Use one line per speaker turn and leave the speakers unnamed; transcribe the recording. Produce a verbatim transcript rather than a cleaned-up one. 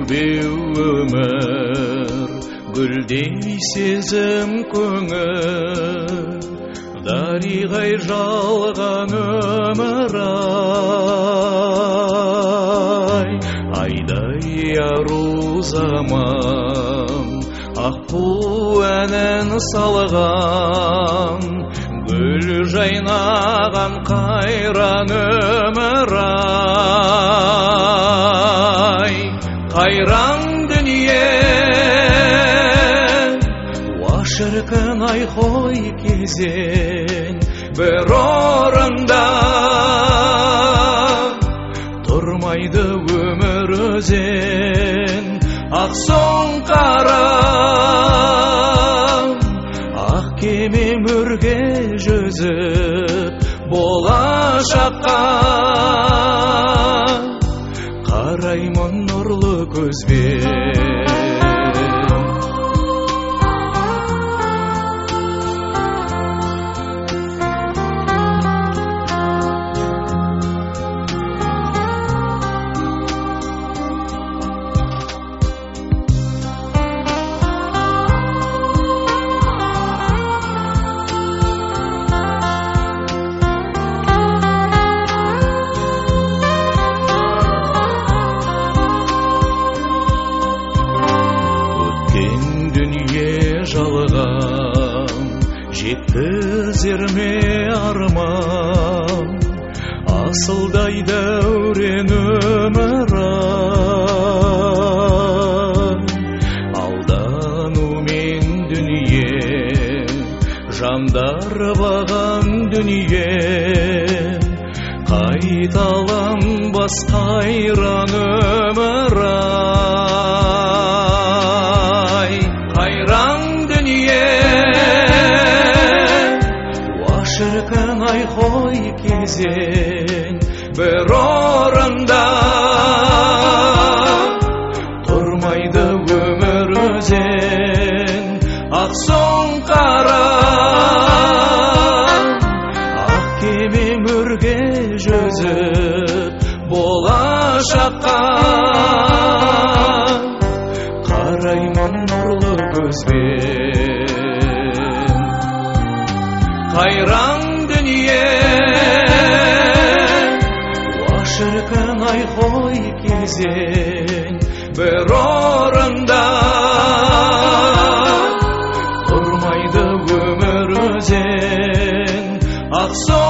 беу өмір, гүлдей сезім көңіл, дариғай жалған өмір ай. Айдай ару заман, аққу әнін салған, гүл жайнаған қайран өмір ай. Қайран дүние, уа шіркін ай қой кезен, бір орында тұрмайды өмір өзен. Ақ соң қара, ақ кеме мөрге жүзіп, болашаққа қараймын нұрлы көзбен. Жалған жеткізер ме арман, асылдай дәурен өмір ай. Алданумен дүние, жандар баған дүние, қайталанбас қайран өмір ай. Қайран шіркін ай қой кезен, бір орында тұрмайды өмір өзен. Ақ соң қара, ақ кеме мөрге жүзіп, болашаққа қараймын нұрлы көзбен. Қайран дүние, уа шіркін ай қой кезен, бір орында тұрмайды өмір өзен. Ақ соң